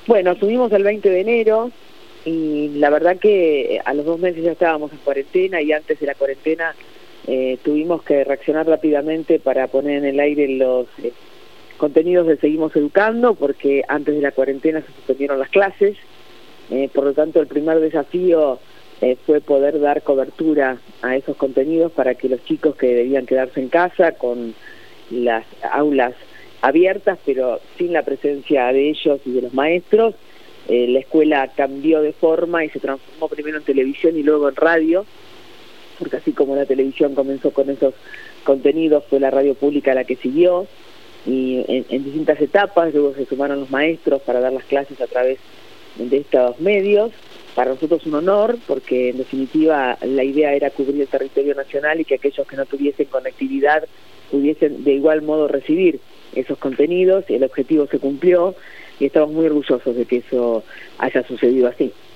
Bueno, asumimos el 20 de enero y la verdad que a los 2 meses ya estábamos en cuarentena y antes de la cuarentena tuvimos que reaccionar rápidamente para poner en el aire los contenidos de Seguimos Educando, porque antes de la cuarentena se suspendieron las clases. Por lo tanto, el primer desafío fue poder dar cobertura a esos contenidos para que los chicos que debían quedarse en casa con las aulas abiertas, pero sin la presencia de ellos y de los maestros, la escuela cambió de forma y se transformó primero en televisión y luego en radio, porque así como la televisión comenzó con esos contenidos, fue la radio pública la que siguió, y en distintas etapas. Luego se sumaron los maestros para dar las clases a través de estos medios. Para nosotros un honor, porque en definitiva la idea era cubrir el territorio nacional y que aquellos que no tuviesen conectividad pudiesen de igual modo recibir esos contenidos. El objetivo se cumplió y estamos muy orgullosos de que eso haya sucedido así.